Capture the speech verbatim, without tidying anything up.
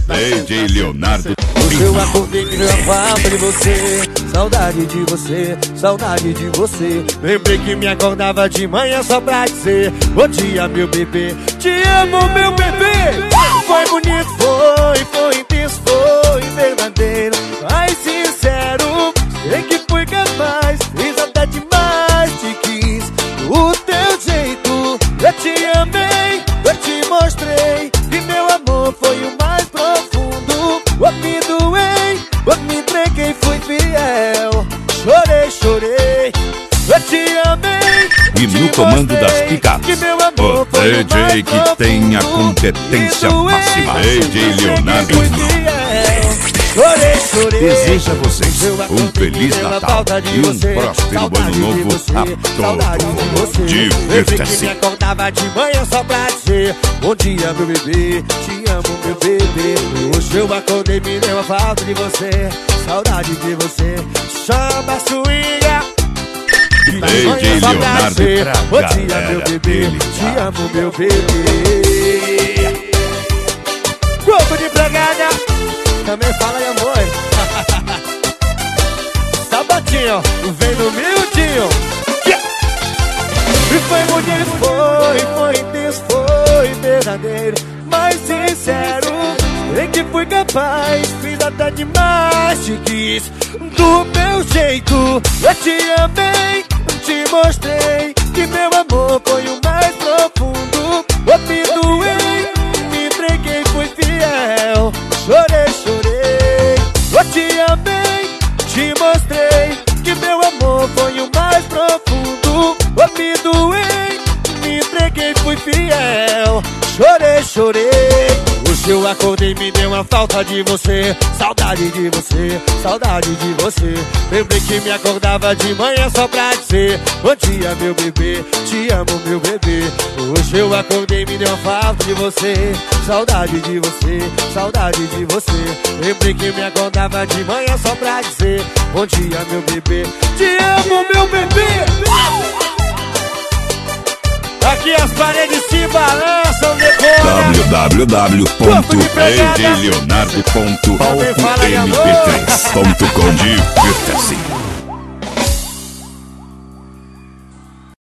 D J Leonardo. Hoje eu acordei que não falta de você, saudade de você, saudade de você. Lembrei que me acordava de manhã só pra dizer bom dia, meu bebê, te amo, meu bebê. Foi bonito, foi, foi intenso, foi verdadeiro, mas sincero. Sei que fui capaz, fiz até demais, te quis o teu jeito. Eu te amei, eu te mostrei que meu amor foi o mais profundo. Eu me doei, eu me entreguei, fui fiel. Chorei, chorei, eu te amei. E no comando das picapes, o D J que tem a competência máxima, D J Leonardo. Chorei, chorei. Deseja a vocês um Feliz Natal e um próspero Ano Novo a todo mundo. Divirta-se. Me acordava de manhã só pra dizer bom dia, meu bebê, te amo, meu bebê. Hoje eu acordei, me deu a falta de você, saudade de você. Chama a swinga. D J Leonardo bom dia, meu bebê, te amo, meu bebê. Grupo de empregada também fala aí, amor. Sabatinho, vem no miudinho. E foi bonito, foi, foi intenso, foi verdadeiro, mas sincero. Sei que fui capaz, fiz até demais, te quis do meu jeito. Eu te amei, te mostrei que meu amor foi o mais profundo. Eu me doei, me entreguei, fui fiel. Chorei, chorei, eu te amei, te mostrei que meu amor foi o mais profundo. Eu me doei, me entreguei, fui fiel. Chorei, chorei. Hoje eu acordei, me deu uma falta de você, saudade de você, saudade de você. Lembrei que me acordava de manhã só pra dizer bom dia, meu bebê, te amo, meu bebê. Hoje eu acordei, me deu uma falta de você, saudade de você, saudade de você. Lembrei que me acordava de manhã só pra dizer bom dia, meu bebê, te amo, meu bebê. Aqui as paredes se balançam, decora. w w w ponto d j leonardo ponto palco m p três ponto com. Divirta-se.